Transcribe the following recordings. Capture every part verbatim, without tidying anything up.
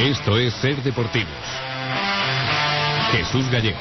Esto es Ser Deportivos. Jesús Gallego.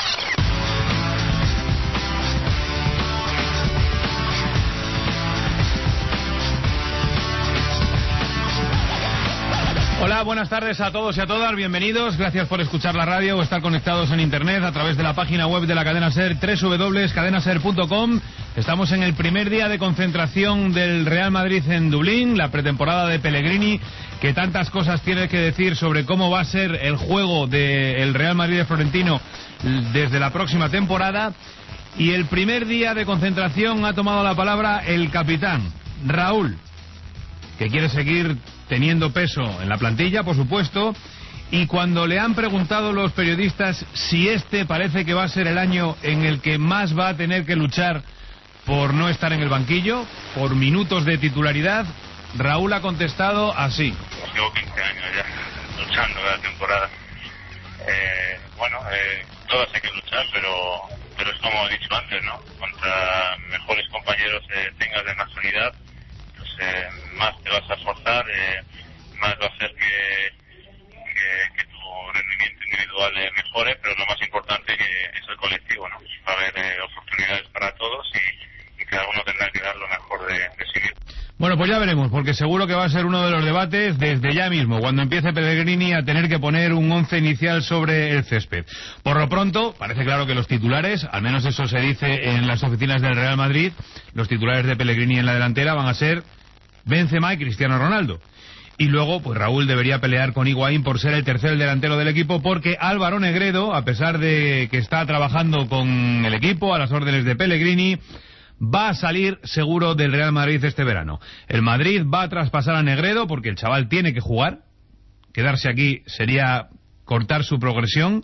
Hola, buenas tardes a todos y a todas, bienvenidos, gracias por escuchar la radio o estar conectados en internet a través de la página web de la cadena SER, doble u doble u doble u punto cadena ser punto com. Estamos en el primer día de concentración del Real Madrid en Dublín, la pretemporada de Pellegrini, que tantas cosas tiene que decir sobre cómo va a ser el juego del Real Madrid de Florentino desde la próxima temporada. Y el primer día de concentración ha tomado la palabra el capitán, Raúl, que quiere seguir teniendo peso en la plantilla, por supuesto, y cuando le han preguntado los periodistas si este parece que va a ser el año en el que más va a tener que luchar por no estar en el banquillo, por minutos de titularidad, Raúl ha contestado así. Llevo quince años ya luchando cada temporada. Eh, bueno, eh, todas hay que luchar, pero pero es como he dicho antes, ¿no? Contra mejores compañeros eh, tengas de más unidad, pues eh, más te vas a esforzar, eh, más va a hacer que, que, que tu rendimiento individual eh, mejore, pero lo más importante que es el colectivo, ¿no? Va a haber eh, oportunidades para todos y, y cada uno tendrá que dar lo mejor de, de sí mismo. Bueno, pues ya veremos, porque seguro que va a ser uno de los debates desde ya mismo, cuando empiece Pellegrini a tener que poner un once inicial sobre el césped. Por lo pronto, parece claro que los titulares, al menos eso se dice en las oficinas del Real Madrid, los titulares de Pellegrini en la delantera van a ser Benzema y Cristiano Ronaldo. Y luego, pues Raúl debería pelear con Higuaín por ser el tercer delantero del equipo, porque Álvaro Negredo, a pesar de que está trabajando con el equipo a las órdenes de Pellegrini, va a salir seguro del Real Madrid este verano. El Madrid va a traspasar a Negredo porque el chaval tiene que jugar. Quedarse aquí sería cortar su progresión.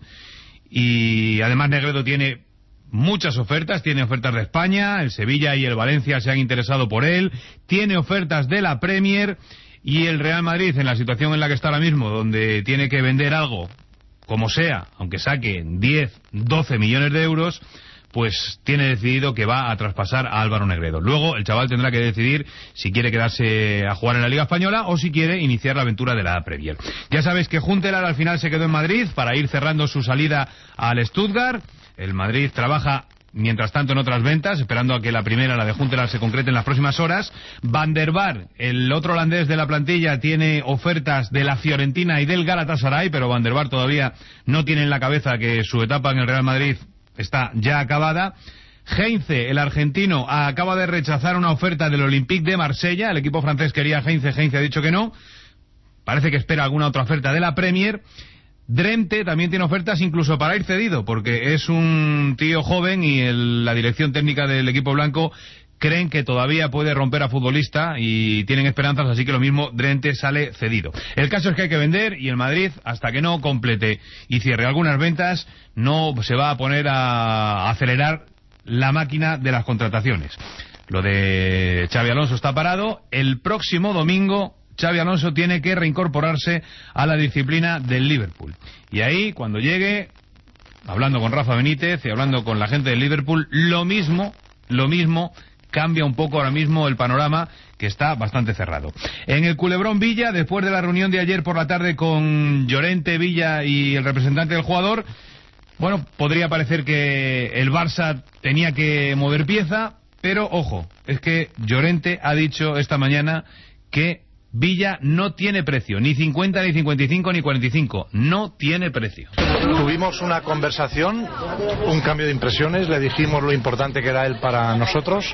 Y además Negredo tiene muchas ofertas. Tiene ofertas de España, el Sevilla y el Valencia se han interesado por él. Tiene ofertas de la Premier. Y el Real Madrid, en la situación en la que está ahora mismo, donde tiene que vender algo, como sea, aunque saque diez, doce millones de euros, pues tiene decidido que va a traspasar a Álvaro Negredo. Luego el chaval tendrá que decidir si quiere quedarse a jugar en la Liga Española o si quiere iniciar la aventura de la Premier. Ya sabéis que Huntelaar al final se quedó en Madrid para ir cerrando su salida al Stuttgart. El Madrid trabaja mientras tanto en otras ventas, esperando a que la primera, la de Huntelaar, se concrete en las próximas horas. Van der Vaart, el otro holandés de la plantilla, tiene ofertas de la Fiorentina y del Galatasaray, pero Van der Vaart todavía no tiene en la cabeza que su etapa en el Real Madrid está ya acabada. Heinze, el argentino, acaba de rechazar una oferta del Olympique de Marsella. El equipo francés quería a Heinze, Heinze ha dicho que no. Parece que espera alguna otra oferta de la Premier. Drenthe también tiene ofertas incluso para ir cedido, porque es un tío joven y el, la dirección técnica del equipo blanco creen que todavía puede romper a futbolista y tienen esperanzas, así que lo mismo, Drenthe sale cedido. El caso es que hay que vender y el Madrid, hasta que no complete y cierre algunas ventas, no se va a poner a acelerar la máquina de las contrataciones. Lo de Xabi Alonso está parado. El próximo domingo Xabi Alonso tiene que reincorporarse a la disciplina del Liverpool. Y ahí, cuando llegue, hablando con Rafa Benítez y hablando con la gente del Liverpool, lo mismo, lo mismo, cambia un poco ahora mismo el panorama, que está bastante cerrado. En el Culebrón Villa, después de la reunión de ayer por la tarde con Llorente, Villa y el representante del jugador, bueno, podría parecer que el Barça tenía que mover pieza, pero ojo, es que Llorente ha dicho esta mañana que Villa no tiene precio, ni cincuenta, ni cincuenta y cinco, ni cuarenta y cinco, no tiene precio. Tuvimos una conversación, un cambio de impresiones, le dijimos lo importante que era él para nosotros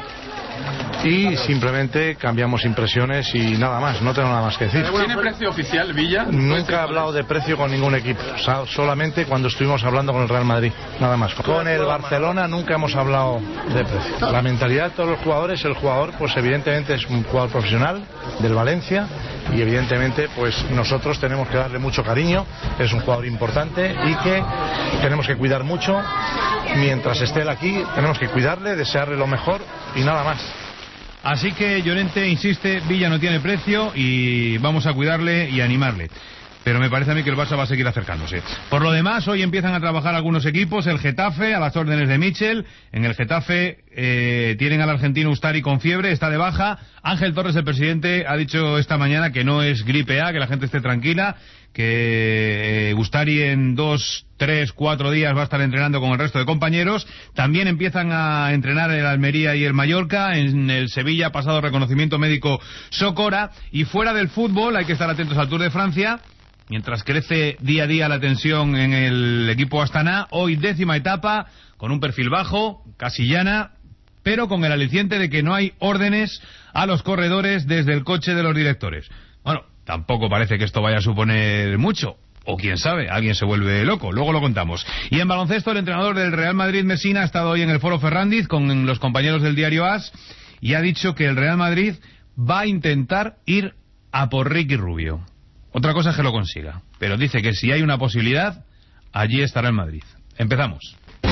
y simplemente cambiamos impresiones y nada más, no tengo nada más que decir. ¿Tiene precio oficial Villa? Nunca he hablado de precio con ningún equipo, o sea, solamente cuando estuvimos hablando con el Real Madrid, nada más. Con el Barcelona nunca hemos hablado de precio. La mentalidad de todos los jugadores, el jugador pues evidentemente es un jugador profesional del Valencia y evidentemente pues nosotros tenemos que darle mucho cariño, es un jugador importante y que tenemos que cuidar mucho. Mientras esté él aquí tenemos que cuidarle, desearle lo mejor y nada más. Así que Llorente insiste, Villa no tiene precio y vamos a cuidarle y animarle. pero me parece a mí que el Barça va a seguir acercándose. Por lo demás, hoy empiezan a trabajar algunos equipos, el Getafe, a las órdenes de Michel. En el Getafe eh, tienen al argentino Ustari con fiebre, está de baja. Ángel Torres, el presidente, ha dicho esta mañana que no es gripe A, que la gente esté tranquila, que eh, Ustari en dos, tres, cuatro días va a estar entrenando con el resto de compañeros. También empiezan a entrenar el Almería y el Mallorca. En el Sevilla ha pasado reconocimiento médico Socora. Y fuera del fútbol hay que estar atentos al Tour de Francia. Mientras crece día a día la tensión en el equipo Astana, hoy décima etapa, con un perfil bajo, casi llana, pero con el aliciente de que no hay órdenes a los corredores desde el coche de los directores. Bueno, tampoco parece que esto vaya a suponer mucho, o quién sabe, alguien se vuelve loco, luego lo contamos. Y en baloncesto, el entrenador del Real Madrid, Messina, ha estado hoy en el Foro Ferrandiz con los compañeros del diario AS y ha dicho que el Real Madrid va a intentar ir a por Ricky Rubio. Otra cosa es que lo consiga, pero dice que si hay una posibilidad, allí estará el Madrid. Empezamos.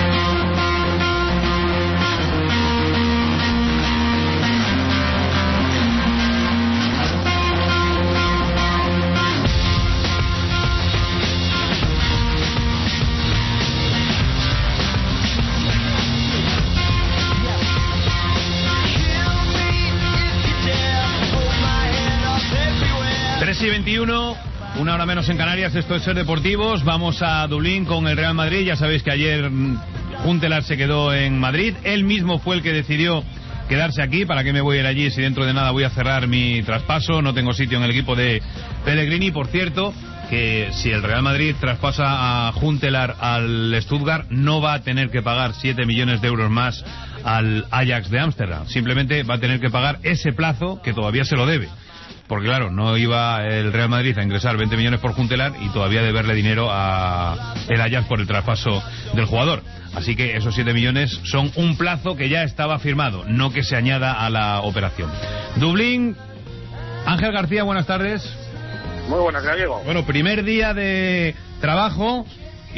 tres y veintiuno, una hora menos en Canarias, esto es Ser Deportivos. Vamos a Dublín con el Real Madrid. Ya sabéis que ayer Huntelaar se quedó en Madrid. Él mismo fue el que decidió quedarse aquí. ¿Para qué me voy a ir allí si dentro de nada voy a cerrar mi traspaso? No tengo sitio en el equipo de Pellegrini. Por cierto, que si el Real Madrid traspasa a Huntelaar al Stuttgart, no va a tener que pagar siete millones de euros más al Ajax de Ámsterdam. Simplemente va a tener que pagar ese plazo que todavía se lo debe. Porque claro, no iba el Real Madrid a ingresar veinte millones por Huntelaar y todavía deberle dinero a el Ajax por el traspaso del jugador. Así que esos siete millones son un plazo que ya estaba firmado, no que se añada a la operación. Dublín, Ángel García, buenas tardes. Muy buenas, Gallego. Bueno, primer día de trabajo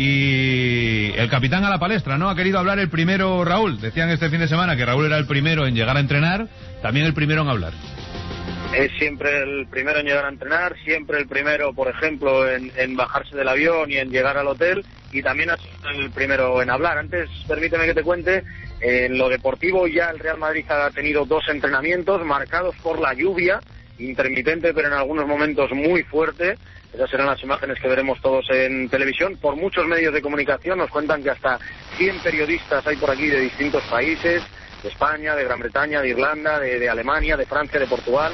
y el capitán a la palestra, ¿no? Ha querido hablar el primero Raúl. Decían este fin de semana que Raúl era el primero en llegar a entrenar, también el primero en hablar. Es siempre el primero en llegar a entrenar, siempre el primero, por ejemplo, en, en bajarse del avión y en llegar al hotel, y también ha sido el primero en hablar. Antes, permíteme que te cuente, en lo deportivo ya el Real Madrid ha tenido dos entrenamientos marcados por la lluvia, intermitente, pero en algunos momentos muy fuerte. Esas serán las imágenes que veremos todos en televisión. Por muchos medios de comunicación nos cuentan que hasta cien periodistas hay por aquí de distintos países, de España, de Gran Bretaña, de Irlanda, de, de Alemania, de Francia, de Portugal.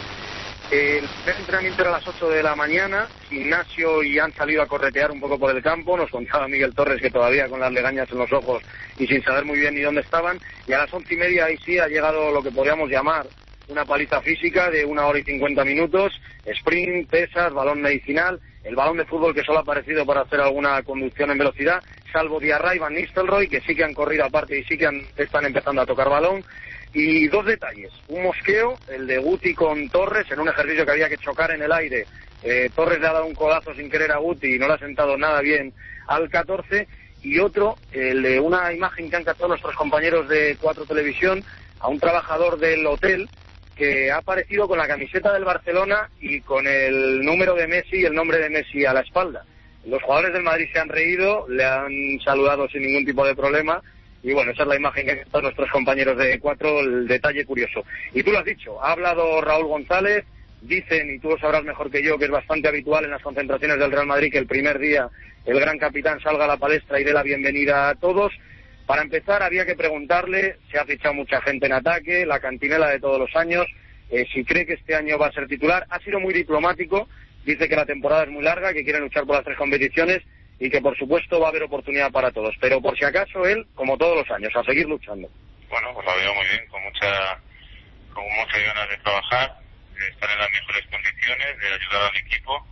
El primer entrenamiento era a las ocho de la mañana, gimnasio, y han salido a corretear un poco por el campo. Nos contaba Miguel Torres que todavía con las legañas en los ojos y sin saber muy bien ni dónde estaban. Y a las once y media ahí sí ha llegado lo que podríamos llamar una paliza física de una hora y cincuenta minutos, sprint, pesas, balón medicinal, el balón de fútbol que solo ha aparecido para hacer alguna conducción en velocidad, salvo Diarra y Van Nistelrooy, que sí que han corrido aparte y sí que han, están empezando a tocar balón. Y dos detalles, un mosqueo, el de Guti con Torres, en un ejercicio que había que chocar en el aire. eh, Torres le ha dado un codazo sin querer a Guti y no le ha sentado nada bien al catorce. Y otro, el de una imagen que han captado nuestros compañeros de Cuatro Televisión, a un trabajador del hotel que ha aparecido con la camiseta del Barcelona y con el número de Messi y el nombre de Messi a la espalda. Los jugadores del Madrid se han reído, le han saludado sin ningún tipo de problema. Y bueno, esa es la imagen que han captado nuestros compañeros de Cuatro, el detalle curioso. Y tú lo has dicho, ha hablado Raúl González, dicen, y tú lo sabrás mejor que yo, que es bastante habitual en las concentraciones del Real Madrid que el primer día el gran capitán salga a la palestra y dé la bienvenida a todos. Para empezar, había que preguntarle, se ha fichado mucha gente en ataque, la cantinela de todos los años, eh, si cree que este año va a ser titular. Ha sido muy diplomático, dice que la temporada es muy larga, que quieren luchar por las tres competiciones y que por supuesto va a haber oportunidad para todos, pero por si acaso él, como todos los años, a seguir luchando. Bueno, pues lo veo muy bien, con mucha con muchas ganas de trabajar, de estar en las mejores condiciones, de ayudar al equipo,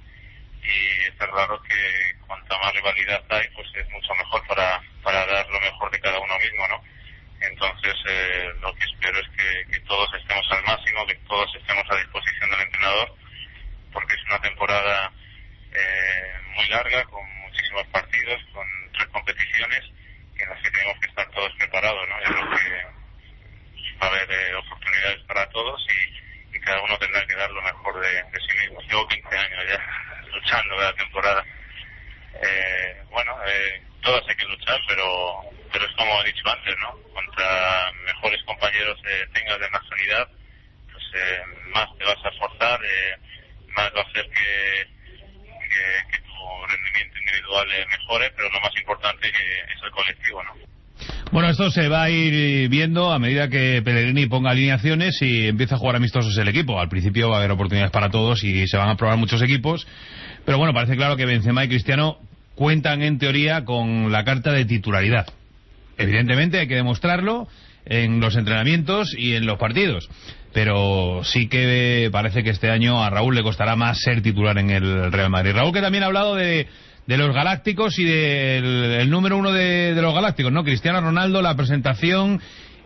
y está claro que cuanta más rivalidad hay, pues es mucho mejor para, para dar lo mejor de cada uno mismo, ¿no? Entonces eh, lo que espero es que, que todos estemos al máximo, que todos estemos a disposición del entrenador, porque es una temporada eh, muy larga, con muchísimos partidos, con tres competiciones en las que tenemos que estar todos preparados, ¿no? Yo creo que va a haber eh, oportunidades para todos y, y cada uno tendrá que dar lo mejor de, de sí mismo. Llevo quince años ya luchando cada temporada. Eh, bueno, eh, todas hay que luchar, pero pero es como he dicho antes, ¿no? Contra mejores compañeros eh, tengas de más calidad, pues eh, más te vas a esforzar, eh, más va a hacer que, que, que tu rendimiento individual eh, mejore, pero lo más importante que es el colectivo, ¿no? Bueno, esto se va a ir viendo a medida que Pellegrini ponga alineaciones y empieza a jugar amistosos el equipo. Al principio va a haber oportunidades para todos y se van a probar muchos equipos, pero bueno, parece claro que Benzema y Cristiano cuentan en teoría con la carta de titularidad. Evidentemente hay que demostrarlo en los entrenamientos y en los partidos, pero sí que parece que este año a Raúl le costará más ser titular en el Real Madrid. Raúl, que también ha hablado de, de los galácticos y del el número uno de, de los galácticos, ¿no? Cristiano Ronaldo, la presentación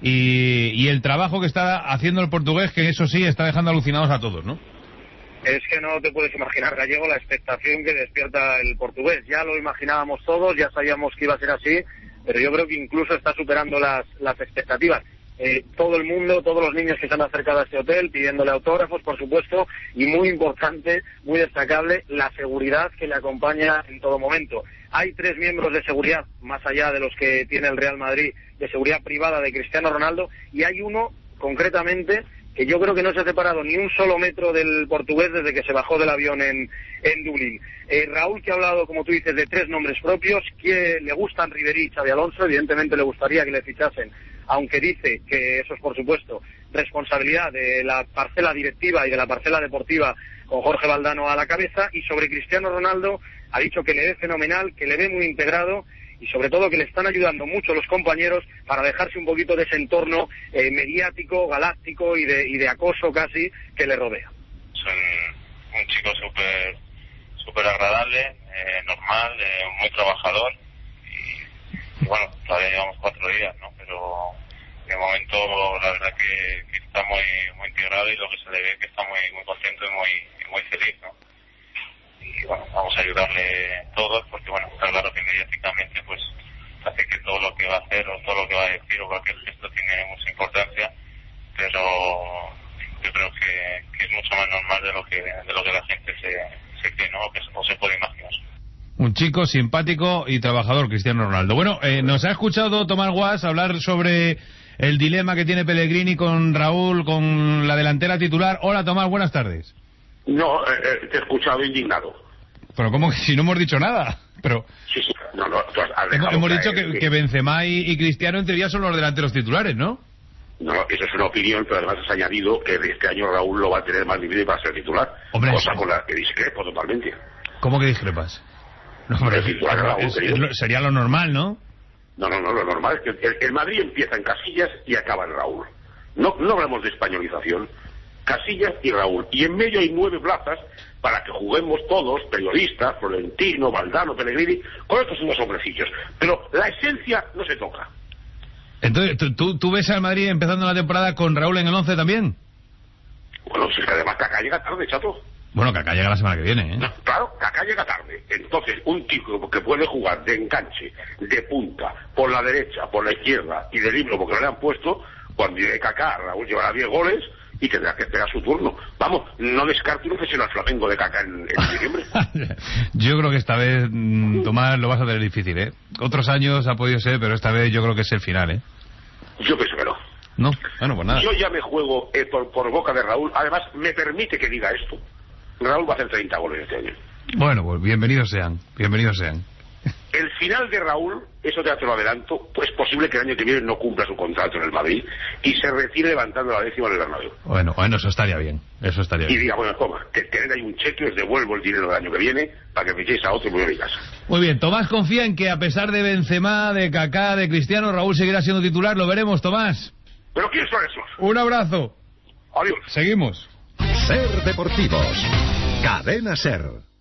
y, y el trabajo que está haciendo el portugués, que eso sí está dejando alucinados a todos, ¿no? Es que no te puedes imaginar, Gallego, la expectación que despierta el portugués. Ya lo imaginábamos todos, ya sabíamos que iba a ser así, pero yo creo que incluso está superando las, las expectativas. Eh, todo el mundo, todos los niños que se han acercado a este hotel pidiéndole autógrafos, por supuesto, y muy importante, muy destacable, la seguridad que le acompaña en todo momento. Hay tres miembros de seguridad, más allá de los que tiene el Real Madrid, de seguridad privada de Cristiano Ronaldo, y hay uno, concretamente, que yo creo que no se ha separado ni un solo metro del portugués desde que se bajó del avión en, en Dublín. Eh, Raúl, que ha hablado, como tú dices, de tres nombres propios, que le gustan Ribéry y Xabi Alonso, evidentemente le gustaría que le fichasen, aunque dice que eso es, por supuesto, responsabilidad de la parcela directiva y de la parcela deportiva con Jorge Valdano a la cabeza, y sobre Cristiano Ronaldo ha dicho que le ve fenomenal, que le ve muy integrado, y sobre todo que le están ayudando mucho los compañeros para dejarse un poquito de ese entorno eh, mediático, galáctico y de, y de acoso casi que le rodea. Es un, un chico súper súper agradable, eh, normal, eh, muy trabajador y, y bueno, todavía llevamos cuatro días, ¿no? Pero de momento la verdad que, que está muy muy integrado y lo que se le ve que está muy muy contento y muy, y muy feliz, ¿no? Y bueno, vamos a ayudarle todos porque bueno, está claro que mediáticamente pues hace que todo lo que va a hacer o todo lo que va a decir o cualquier gesto tiene mucha importancia, pero yo creo que, que es mucho más normal de lo que de lo que la gente se, se cree, ¿no? O, que, o se puede imaginar. Un chico simpático y trabajador, Cristiano Ronaldo. Bueno, eh, nos ha escuchado Tomás Guas hablar sobre el dilema que tiene Pellegrini con Raúl, con la delantera titular. Hola Tomás, buenas tardes. No, eh, te he escuchado indignado. Pero ¿cómo que si no hemos dicho nada? Pero sí, sí. No, no, tú has, has hemos, hemos dicho que, que... que Benzema y, y Cristiano en teoría son los delanteros titulares, ¿no? No, eso es una opinión, pero además has añadido que este año Raúl lo va a tener más difícil para ser titular. Hombre, cosa sí, con la que discrepo totalmente. ¿Cómo que discrepas? No, pero es, titular, Raúl, es, es lo, sería lo normal, ¿no? No, no, no, lo normal es que el, el Madrid empieza en Casillas y acaba en Raúl. No, no hablamos de españolización. Casillas y Raúl. Y en medio hay nueve plazas para que juguemos todos, periodistas, Florentino, Valdano, Pellegrini, con estos unos hombrecillos. Pero la esencia no se toca. Entonces, ¿tú, tú ves al Madrid empezando la temporada con Raúl en el once también? Bueno, si es que además Kaká llega tarde, chato. Bueno, Kaká llega la semana que viene, ¿eh? No, claro, Kaká llega tarde. Entonces, un tipo que puede jugar de enganche, de punta, por la derecha, por la izquierda y de libro porque no le han puesto, cuando llegue Kaká, Raúl llevará diez goles y tendrá que esperar su turno. Vamos, no descarto una cesión al Flamengo de Kaká en, en diciembre. Yo creo que esta vez, Tomás, lo vas a tener difícil, ¿eh? Otros años ha podido ser, pero esta vez yo creo que es el final, ¿eh? Yo pienso que no. No, bueno, pues nada. Yo ya me juego eh, por, por boca de Raúl. Además, me permite que diga esto. Raúl va a hacer treinta goles este año. Bueno, pues bienvenidos sean, bienvenidos sean. El final de Raúl, eso ya te lo adelanto, pues es posible que el año que viene no cumpla su contrato en el Madrid y se retire levantando la décima en el Bernabéu. Bueno, bueno, eso estaría bien, eso estaría bien. Y diga, bueno, toma, que tener ahí un cheque, os devuelvo el dinero del año que viene para que fichéis a otro y me voy a mi casa. Muy bien, Tomás confía en que a pesar de Benzema, de Kaká, de Cristiano, Raúl seguirá siendo titular, lo veremos, Tomás. ¿Pero quién son esos? Un abrazo. Adiós. Seguimos. Ser Deportivos. Cadena Ser.